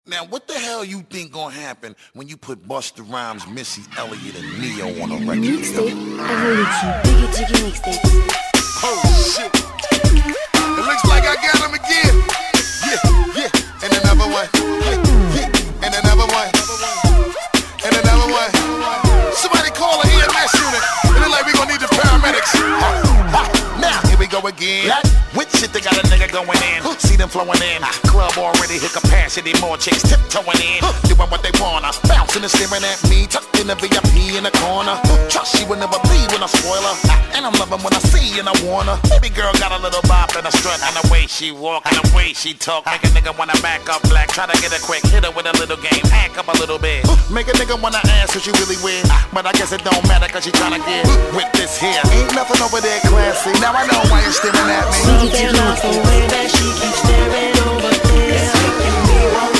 Now, what the hell you think gonna happen when you put Busta Rhymes, Missy Elliott, and Neo on a record? Mixtape Evolution. Diggy mixtape. Oh shit! It looks like I got him again. Yeah, and another one. Yeah, and another one. And another one. Somebody call an EMS unit. It look like we gonna need the paramedics. Now here we go again. With shit they got a nigga going in. See them flowing in. Club already hit capacity. More chicks tiptoeing in. Doing what they wanna. Bouncing and staring at me. Tucked in the VIP in the corner. Trust she would never leave when I spoil her. And I'm loving when I see and I wanna. Baby girl got a little bop and a strut. And the way she walk and the way she talk. Make a nigga wanna back up black. Try to get a quick hitter with a little game. Hack up a little bit. Make a nigga wanna ask what she really with. But I guess it don't matter cause she tryna get with this here. Ain't nothing over there classy. Now I know why you're staring at me. Something off the way that she keeps staring over there. It's making me want,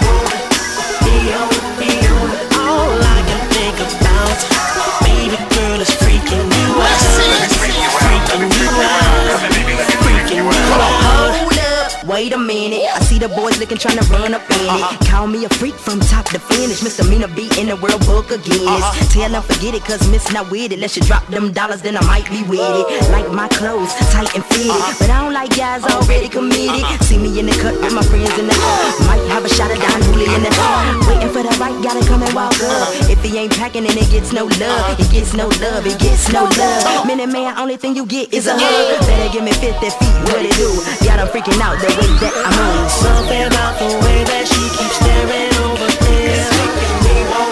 all I can think about, baby girl, is freaking you out. Freaking you out. Freaking you out. Hold up, wait a minute. I see the boys looking trying to run up in it. Call me a freak from top to finish. Misdemeanor be in the world book again. Tell them forget it cause Miss not with it. Let's you drop them dollars then I might be with it. Like my clothes, tight and fitted. But I don't like guys already committed. See me in the cut with my friends in the might have a shot of Don Julio in the waiting for the right guy to come and walk up. If he ain't packing then it gets no love. It gets no love, it gets no love. Minute man, only thing you get is a hug. Better give me 50 feet, what it do? Y'all done freaking out the way that I move. Something about the way that she keeps staring over there. It's making me want,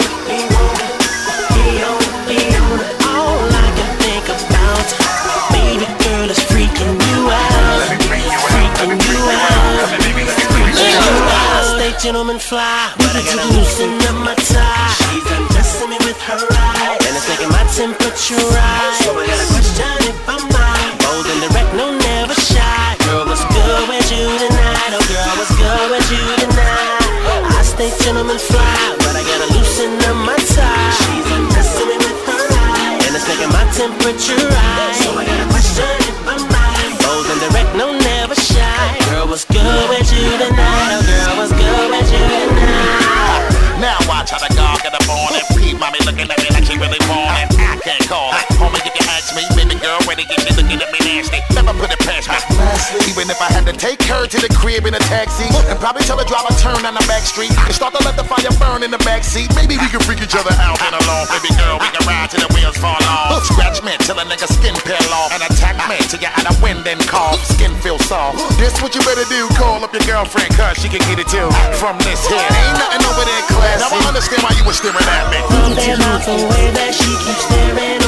all I can think about, baby girl, is freaking you out. Freaking you out. Stay gentleman fly, but I gotta loosen up my tie. She's undressing me with her eyes, and it's making my temperature rise. So I gotta question if I'm right. Bold and direct, no, never shy. Girl, what's good with you tonight? Oh girl, what's good with you tonight? I stay gentleman fly, but I gotta loosen up my tie. She's undressing me with her eyes, and it's making my temperature rise. So I gotta question if I'm right. Bold and direct, no, never shy. Girl, what's good with you tonight? Oh girl, what's good with you tonight? Now watch how the dog get up on it. Pete mommy looking at me like she really want it. I can't call it. Homie, you can ask me. Baby girl, ready to get you looking at me nasty. Never put it past me. Even if I had to take her to the crib in a taxi and probably tell the driver turn on the back street and start to let the fire burn in the back seat. Maybe we can freak each other out in alone. Baby girl, we can ride till the wheels fall off. Scratch me till a nigga skin peel off and attack me till you're out of wind and cough. Skin feel soft. This what you better do. Call up your girlfriend cause she can get it too. From this here, ain't nothing over there classy. Now I understand why you were staring at me. Something about the way that she keeps staring